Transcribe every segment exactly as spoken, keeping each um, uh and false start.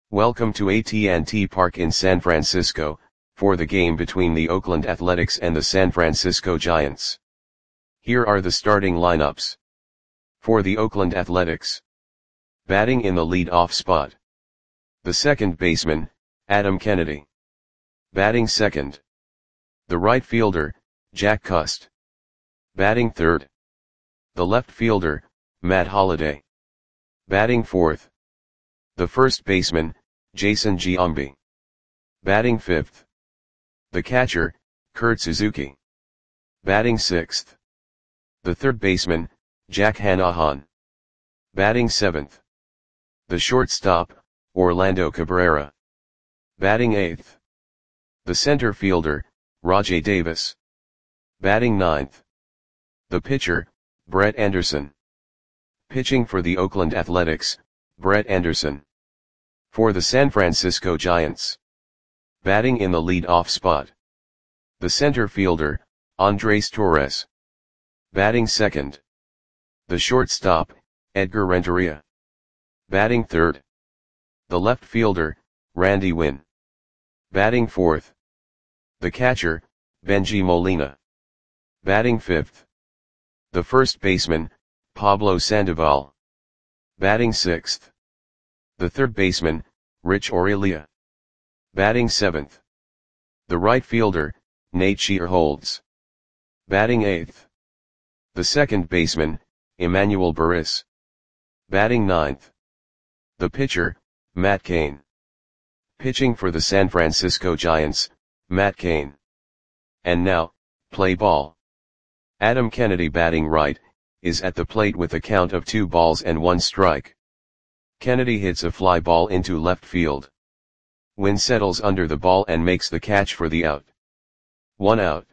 Welcome to A T and T Park in San Francisco, for the game between the Oakland Athletics and the San Francisco Giants. Here are the starting lineups. For the Oakland Athletics. Batting in the lead-off spot. The second baseman, Adam Kennedy. Batting second. The right fielder, Jack Cust. Batting third. The left fielder, Matt Holliday. Batting fourth. The first baseman, Jason Giambi. Batting fifth. The catcher, Kurt Suzuki. Batting sixth. The third baseman, Jack Hannahan. Batting seventh. The shortstop, Orlando Cabrera. Batting eighth. The center fielder, Rajai Davis. Batting ninth. The pitcher, Brett Anderson. Pitching for the Oakland Athletics, Brett Anderson. For the San Francisco Giants. Batting in the lead-off spot. The center fielder, Andres Torres. Batting second. The shortstop, Edgar Renteria. Batting third. The left fielder, Randy Winn. Batting fourth. The catcher, Bengie Molina. Batting fifth. The first baseman, Pablo Sandoval. Batting sixth. The third baseman, Rich Aurelia. Batting seventh. The right fielder, Nate Shearholtz. Batting eighth. The second baseman, Emmanuel Burris. Batting ninth. The pitcher, Matt Cain. Pitching for the San Francisco Giants, Matt Cain. And now, play ball. Adam Kennedy batting right, is at the plate with a count of two balls and one strike. Kennedy hits a fly ball into left field. Winn settles under the ball and makes the catch for the out. One out.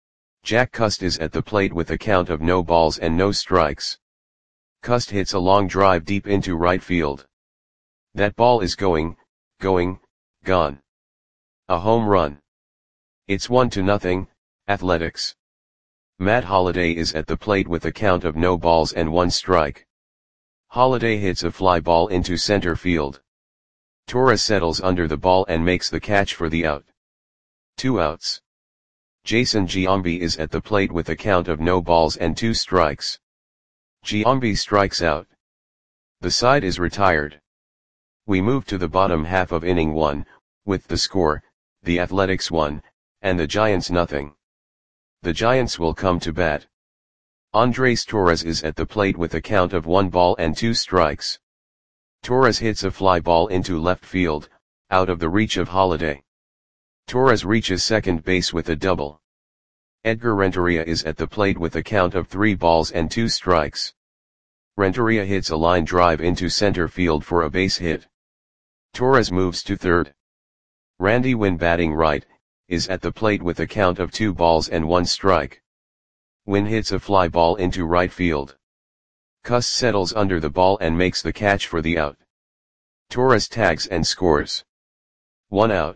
Jack Cust is at the plate with a count of no balls and no strikes. Cust hits a long drive deep into right field. That ball is going, going, gone. A home run. It's one to nothing, Athletics. Matt Holliday is at the plate with a count of no balls and one strike. Holliday hits a fly ball into center field. Torres settles under the ball and makes the catch for the out. Two outs. Jason Giambi is at the plate with a count of no balls and two strikes. Giambi strikes out. The side is retired. We move to the bottom half of inning one, with the score, the Athletics one, and the Giants nothing. The Giants will come to bat. Andres Torres is at the plate with a count of one ball and two strikes. Torres hits a fly ball into left field, out of the reach of Holliday. Torres reaches second base with a double. Edgar Renteria is at the plate with a count of three balls and two strikes. Renteria hits a line drive into center field for a base hit. Torres moves to third. Randy Winn batting right, is at the plate with a count of two balls and one strike. Winn hits a fly ball into right field. Cust settles under the ball and makes the catch for the out. Torres tags and scores. One out.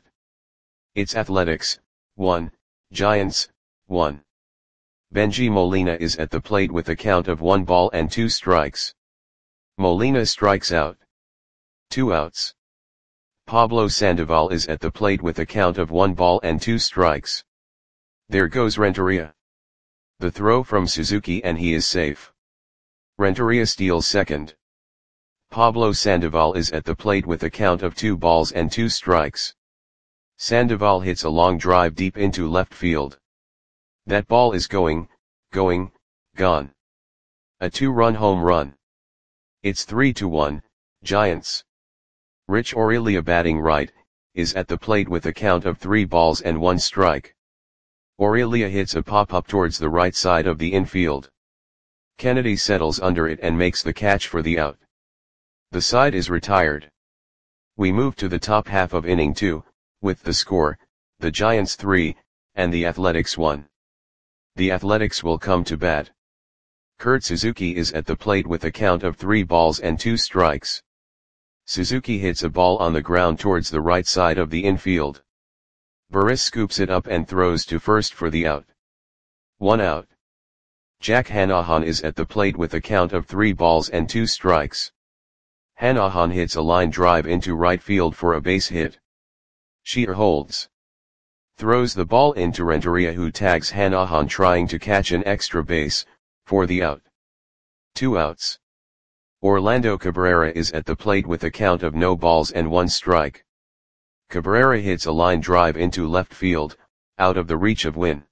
It's Athletics, one, Giants, one. Bengie Molina is at the plate with a count of one ball and two strikes. Molina strikes out. Two outs. Pablo Sandoval is at the plate with a count of one ball and two strikes. There goes Renteria. The throw from Suzuki and he is safe. Renteria steals second. Pablo Sandoval is at the plate with a count of two balls and two strikes. Sandoval hits a long drive deep into left field. That ball is going, going, gone. A two-run home run. It's three to one, Giants. Rich Aurelia batting right, is at the plate with a count of three balls and one strike. Aurelia hits a pop-up towards the right side of the infield. Kennedy settles under it and makes the catch for the out. The side is retired. We move to the top half of inning two, with the score, the Giants three, and the Athletics one. The Athletics will come to bat. Kurt Suzuki is at the plate with a count of three balls and two strikes. Suzuki hits a ball on the ground towards the right side of the infield. Burris scoops it up and throws to first for the out. One out. Jack Hannahan is at the plate with a count of three balls and two strikes. Hanahan hits a line drive into right field for a base hit. Shear holds. Throws the ball into Renteria, who tags Hanahan trying to catch an extra base, for the out. Two outs. Orlando Cabrera is at the plate with a count of no balls and one strike. Cabrera hits a line drive into left field, out of the reach of Winn.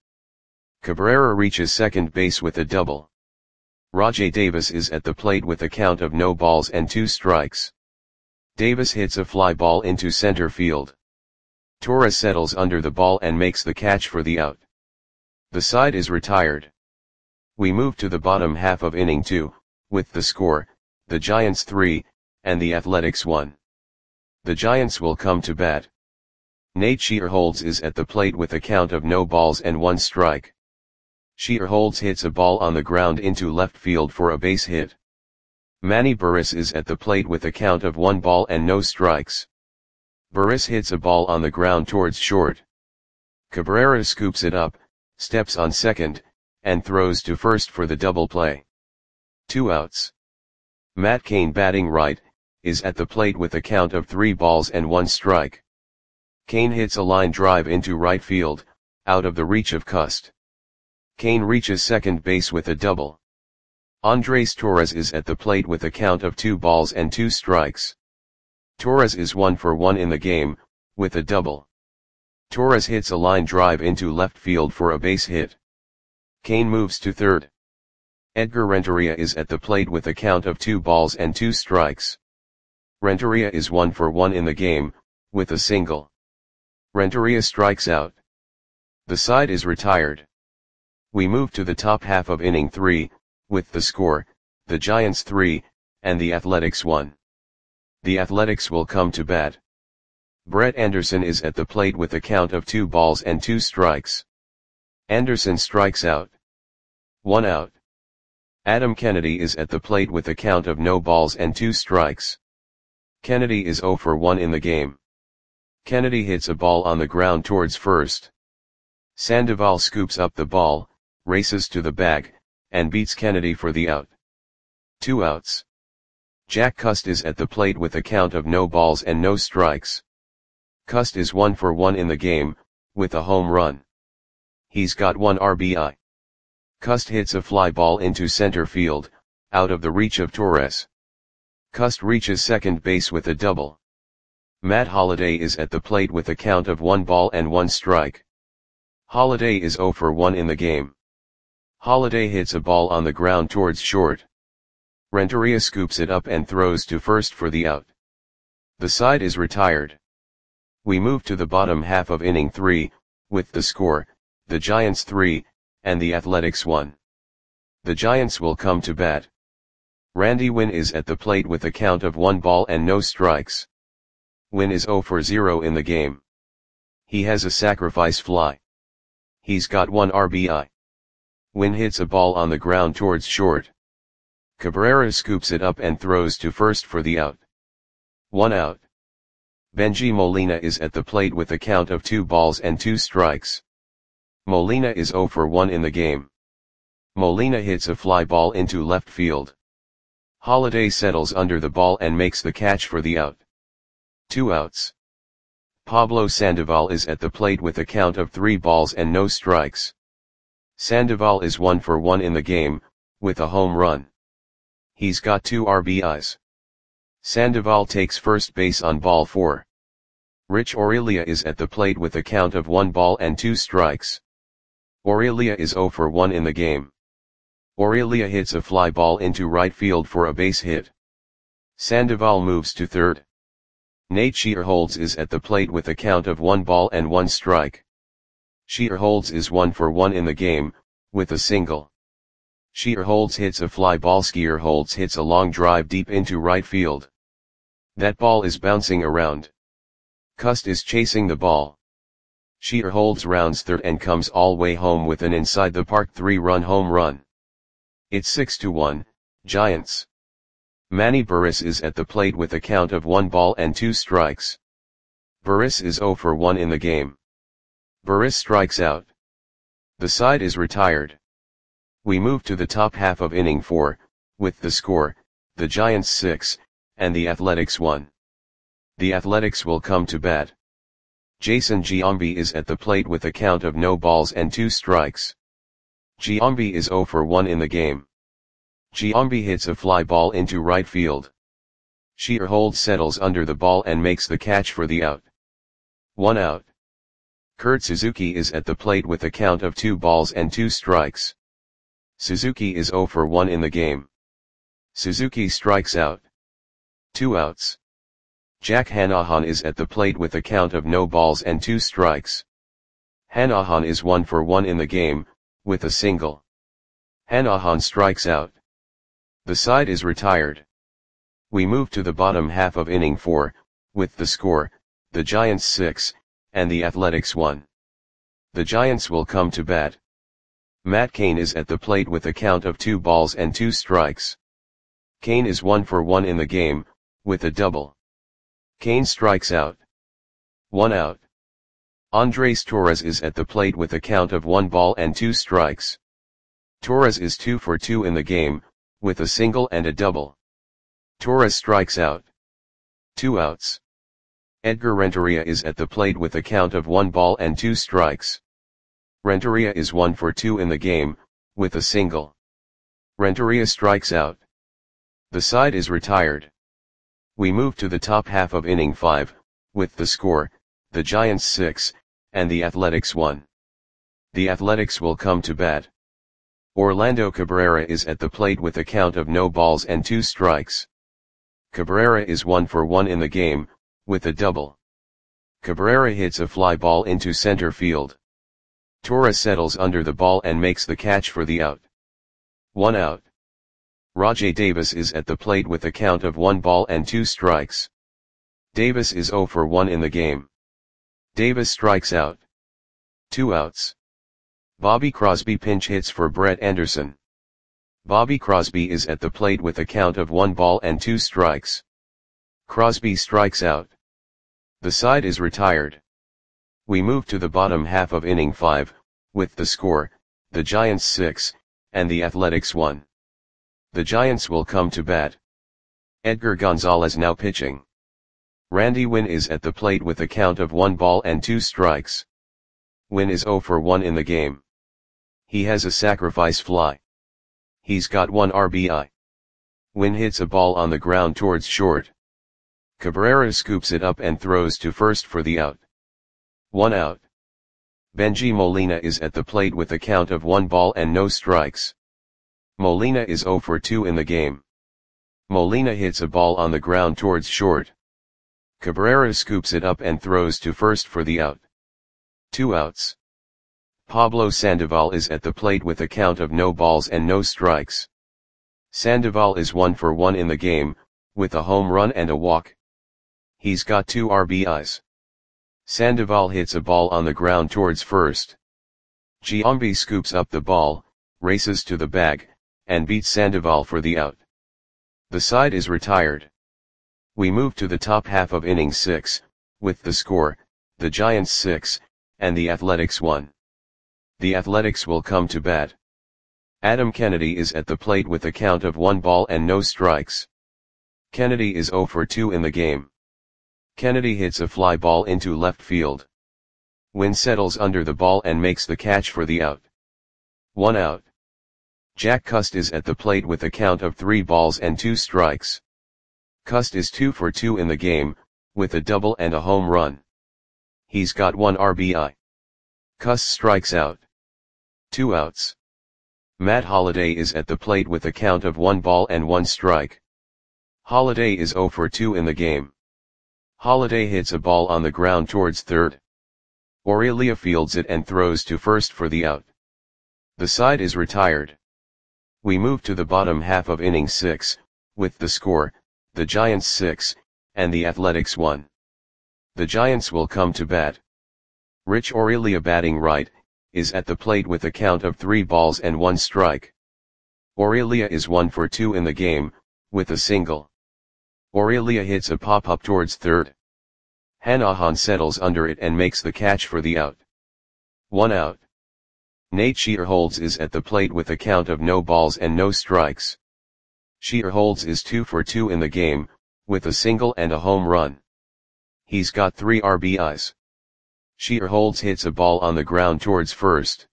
Cabrera reaches second base with a double. Rajai Davis is at the plate with a count of no balls and two strikes. Davis hits a fly ball into center field. Torres settles under the ball and makes the catch for the out. The side is retired. We move to the bottom half of inning two, with the score, the Giants three, and the Athletics one. The Giants will come to bat. Nate Shearholds is at the plate with a count of no balls and one strike. Shearholds hits a ball on the ground into left field for a base hit. Manny Burris is at the plate with a count of one ball and no strikes. Burris hits a ball on the ground towards short. Cabrera scoops it up, steps on second, and throws to first for the double play. Two outs. Matt Cain, batting right, is at the plate with a count of three balls and one strike. Cain hits a line drive into right field, out of the reach of Cust. Cain reaches second base with a double. Andres Torres is at the plate with a count of two balls and two strikes. Torres is one for one in the game, with a double. Torres hits a line drive into left field for a base hit. Cain moves to third. Edgar Renteria is at the plate with a count of two balls and two strikes. Renteria is one for one in the game, with a single. Renteria strikes out. The side is retired. We move to the top half of inning three, with the score, the Giants three, and the Athletics one. The Athletics will come to bat. Brett Anderson is at the plate with a count of two balls and two strikes. Anderson strikes out. One out. Adam Kennedy is at the plate with a count of no balls and two strikes. Kennedy is zero for one in the game. Kennedy hits a ball on the ground towards first. Sandoval scoops up the ball, races to the bag, and beats Kennedy for the out. Two outs. Jack Cust is at the plate with a count of no balls and no strikes. Cust is one for one in the game, with a home run. He's got one R B I. Cust hits a fly ball into center field, out of the reach of Torres. Cust reaches second base with a double. Matt Holliday is at the plate with a count of one ball and one strike. Holliday is zero for one in the game. Holliday hits a ball on the ground towards short. Renteria scoops it up and throws to first for the out. The side is retired. We move to the bottom half of inning three, with the score, the Giants three, and the Athletics one. The Giants will come to bat. Randy Winn is at the plate with a count of one ball and no strikes. Winn is zero for zero in the game. He has a sacrifice fly. He's got one R B I. Winn hits a ball on the ground towards short. Cabrera scoops it up and throws to first for the out. One out. Benji Molina is at the plate with a count of two balls and two strikes. Molina is zero for one in the game. Molina hits a fly ball into left field. Holliday settles under the ball and makes the catch for the out. Two outs. Pablo Sandoval is at the plate with a count of three balls and no strikes. Sandoval is one for one in the game, with a home run. He's got two R B Is. Sandoval takes first base on ball four. Rich Aurelia is at the plate with a count of one ball and two strikes. Aurelia is zero for one in the game. Aurelia hits a fly ball into right field for a base hit. Sandoval moves to third. Nate Shearholds is at the plate with a count of one ball and one strike. Shearholds is one for one in the game, with a single. Shearholds hits a fly ball. Shearholds hits a long drive deep into right field. That ball is bouncing around. Cust is chasing the ball. Shearholds rounds third and comes all way home with an inside the park three-run home run. It's six to one, Giants. Manny Burris is at the plate with a count of one ball and two strikes. Burris is zero for one in the game. Burris strikes out. The side is retired. We move to the top half of inning four, with the score, the Giants six, and the Athletics one. The Athletics will come to bat. Jason Giambi is at the plate with a count of no balls and two strikes. Giambi is zero for one in the game. Giambi hits a fly ball into right field. Shearholtz settles under the ball and makes the catch for the out. One out. Kurt Suzuki is at the plate with a count of two balls and two strikes. Suzuki is zero for one in the game. Suzuki strikes out. Two outs. Jack Hanahan is at the plate with a count of no balls and two strikes. Hanahan is one for one in the game, with a single. Hanahan strikes out. The side is retired. We move to the bottom half of inning four, with the score, the Giants six, and the Athletics one. The Giants will come to bat. Matt Cain is at the plate with a count of two balls and two strikes. Cain is one for one in the game, with a double. Cain strikes out. One out. Andres Torres is at the plate with a count of one ball and two strikes. Torres is two for two in the game, with a single and a double. Torres strikes out. Two outs. Edgar Renteria is at the plate with a count of one ball and two strikes. Renteria is one for two in the game, with a single. Renteria strikes out. The side is retired. We move to the top half of inning five, with the score, the Giants six, and the Athletics one. The Athletics will come to bat. Orlando Cabrera is at the plate with a count of no balls and two strikes. Cabrera is one for one in the game, with a double. Cabrera hits a fly ball into center field. Torres settles under the ball and makes the catch for the out. One out. Rajai Davis is at the plate with a count of one ball and two strikes. Davis is zero for one in the game. Davis strikes out. Two outs. Bobby Crosby pinch hits for Brett Anderson. Bobby Crosby is at the plate with a count of one ball and two strikes. Crosby strikes out. The side is retired. We move to the bottom half of inning five, with the score, the Giants six, and the Athletics one. The Giants will come to bat. Edgar Gonzalez now pitching. Randy Winn is at the plate with a count of one ball and two strikes. Winn is zero for one in the game. He has a sacrifice fly. He's got one R B I. Winn hits a ball on the ground towards short. Cabrera scoops it up and throws to first for the out. One out. Benji Molina is at the plate with a count of one ball and no strikes. Molina is zero for two in the game. Molina hits a ball on the ground towards short. Cabrera scoops it up and throws to first for the out. Two outs. Pablo Sandoval is at the plate with a count of no balls and no strikes. Sandoval is one for one in the game, with a home run and a walk. He's got two R B Is. Sandoval hits a ball on the ground towards first. Giambi scoops up the ball, races to the bag, and beats Sandoval for the out. The side is retired. We move to the top half of inning six, with the score, the Giants six, and the Athletics one. The Athletics will come to bat. Adam Kennedy is at the plate with a count of one ball and no strikes. Kennedy is zero for two in the game. Kennedy hits a fly ball into left field. Winn settles under the ball and makes the catch for the out. One out. Jack Cust is at the plate with a count of three balls and two strikes. Cust is two for two in the game, with a double and a home run. He's got one R B I. Cust strikes out. Two outs. Matt Holliday is at the plate with a count of one ball and one strike. Holliday is zero for two in the game. Holliday hits a ball on the ground towards third. Aurelia fields it and throws to first for the out. The side is retired. We move to the bottom half of inning six, with the score, the Giants six, and the Athletics one. The Giants will come to bat. Rich Aurelia batting right, is at the plate with a count of three balls and one strike. Aurelia is one for two in the game, with a single. Aurelia hits a pop-up towards third. Hanahan settles under it and makes the catch for the out. One out. Nate Shearholtz is at the plate with a count of no balls and no strikes. Shearholtz is two for two in the game, with a single and a home run. He's got three R B Is. Shearholtz hits a ball on the ground towards first.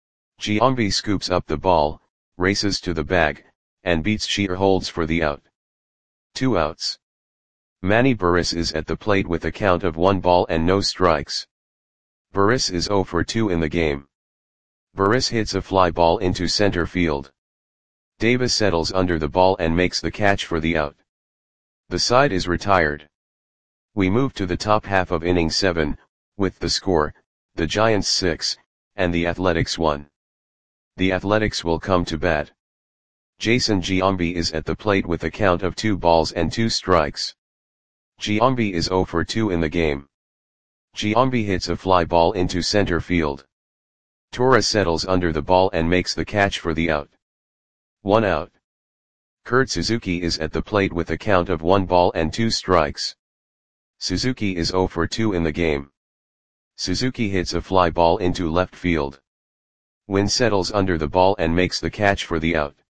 Giambi scoops up the ball, races to the bag, and beats Shearholtz for the out. Two outs. Manny Burris is at the plate with a count of one ball and no strikes. Burris is zero for two in the game. Burris hits a fly ball into center field. Davis settles under the ball and makes the catch for the out. The side is retired. We move to the top half of inning seven, with the score, the Giants six, and the Athletics one. The Athletics will come to bat. Jason Giambi is at the plate with a count of two balls and two strikes. Giambi is zero for two in the game. Giambi hits a fly ball into center field. Torres settles under the ball and makes the catch for the out. One out. Kurt Suzuki is at the plate with a count of one ball and two strikes. Suzuki is zero for two in the game. Suzuki hits a fly ball into left field. Wynn settles under the ball and makes the catch for the out.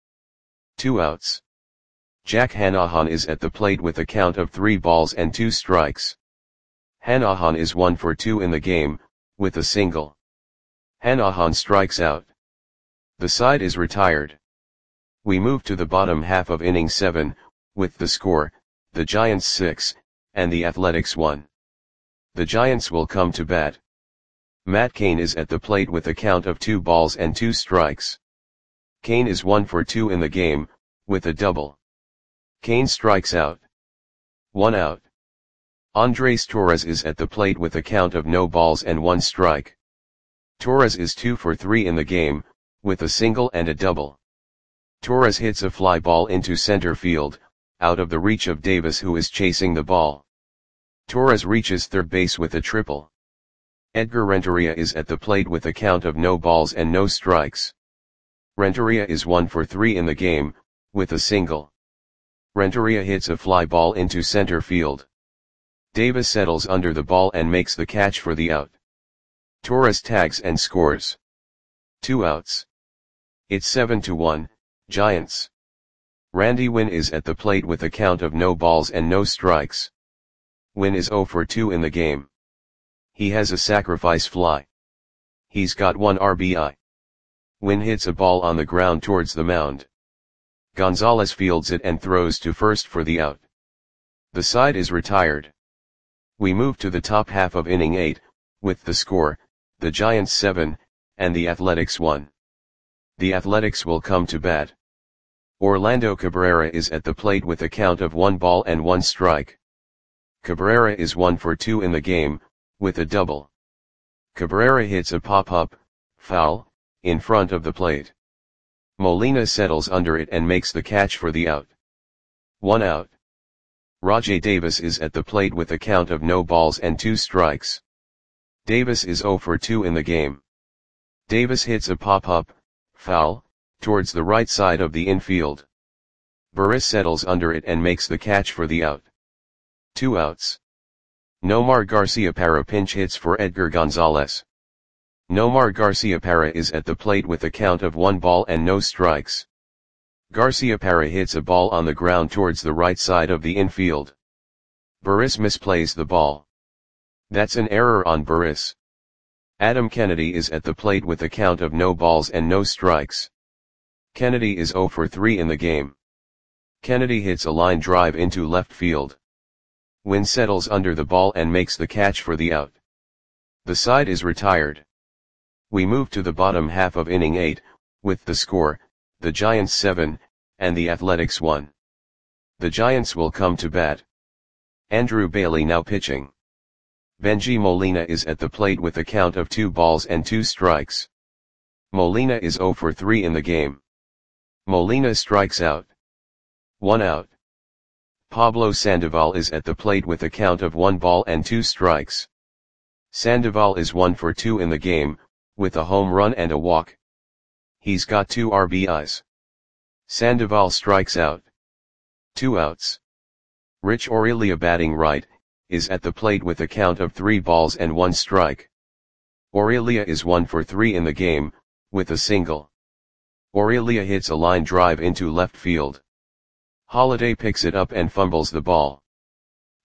Two outs. Jack Hanahan is at the plate with a count of three balls and two strikes. Hanahan is one for two in the game, with a single. Hanahan strikes out. The side is retired. We move to the bottom half of inning seven, with the score, the Giants six, and the Athletics one. The Giants will come to bat. Matt Cain is at the plate with a count of two balls and two strikes. Cain is one for two in the game, with a double. Cain strikes out. One out. Andres Torres is at the plate with a count of no balls and one strike. Torres is two for three in the game, with a single and a double. Torres hits a fly ball into center field, out of the reach of Davis, who is chasing the ball. Torres reaches third base with a triple. Edgar Renteria is at the plate with a count of no balls and no strikes. Renteria is one for three in the game, with a single. Renteria hits a fly ball into center field. Davis settles under the ball and makes the catch for the out. Torres tags and scores. Two outs. It's seven to one, Giants. Randy Wynn is at the plate with a count of no balls and no strikes. Wynn is zero for two in the game. He has a sacrifice fly. He's got one R B I. Wynn hits a ball on the ground towards the mound. Gonzalez fields it and throws to first for the out. The side is retired. We move to the top half of inning eight, with the score, the Giants seven, and the Athletics one. The Athletics will come to bat. Orlando Cabrera is at the plate with a count of one ball and one strike. Cabrera is one for two in the game, with a double. Cabrera hits a pop-up, foul, in front of the plate. Molina settles under it and makes the catch for the out. One out. Rajai Davis is at the plate with a count of no balls and two strikes. Davis is zero for two in the game. Davis hits a pop-up, foul, towards the right side of the infield. Burris settles under it and makes the catch for the out. Two outs. Nomar Garciaparra pinch hits for Edgar Gonzalez. Nomar Garciaparra is at the plate with a count of one ball and no strikes. Garciaparra hits a ball on the ground towards the right side of the infield. Burris misplays the ball. That's an error on Burris. Adam Kennedy is at the plate with a count of no balls and no strikes. Kennedy is zero for three in the game. Kennedy hits a line drive into left field. Wynn settles under the ball and makes the catch for the out. The side is retired. We move to the bottom half of inning eight, with the score, the Giants seven, and the Athletics one. The Giants will come to bat. Andrew Bailey now pitching. Benji Molina is at the plate with a count of two balls and two strikes. Molina is zero for three in the game. Molina strikes out. One out. Pablo Sandoval is at the plate with a count of one ball and two strikes. Sandoval is one for two in the game, with a home run and a walk. He's got two R B Is. Sandoval strikes out. Two outs. Rich Aurelia batting right, is at the plate with a count of three balls and one strike. Aurelia is one for three in the game, with a single. Aurelia hits a line drive into left field. Holiday picks it up and fumbles the ball.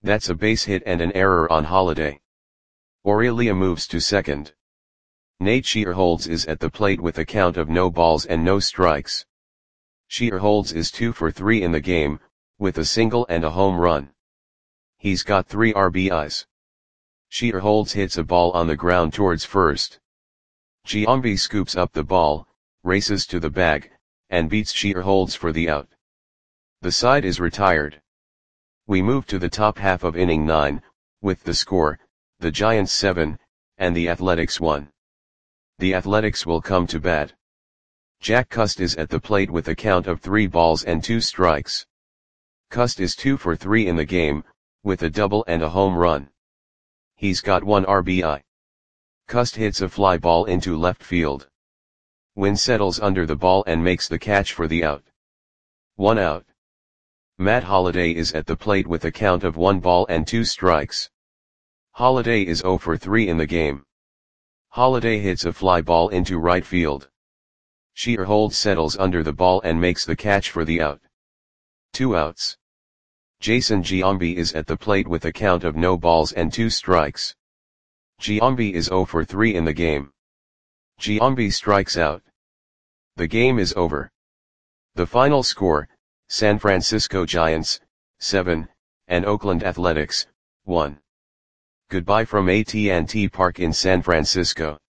That's a base hit and an error on Holiday. Aurelia moves to second. Nate Shearholds is at the plate with a count of no balls and no strikes. Shearholds is two for three in the game, with a single and a home run. He's got three R B Is. Shearholds hits a ball on the ground towards first. Giambi scoops up the ball, races to the bag, and beats Shearholds for the out. The side is retired. We move to the top half of inning nine, with the score, the Giants seven, and the Athletics one. The Athletics will come to bat. Jack Cust is at the plate with a count of three balls and two strikes. Cust is two for three in the game, with a double and a home run. He's got one R B I. Cust hits a fly ball into left field. Wynn settles under the ball and makes the catch for the out. One out. Matt Holliday is at the plate with a count of one ball and two strikes. Holliday is zero for three in the game. Holliday hits a fly ball into right field. Shearholds settles under the ball and makes the catch for the out. Two outs. Jason Giambi is at the plate with a count of no balls and two strikes. Giambi is zero for three in the game. Giambi strikes out. The game is over. The final score, San Francisco Giants, seven, and Oakland Athletics, one. Goodbye from A T and T Park in San Francisco.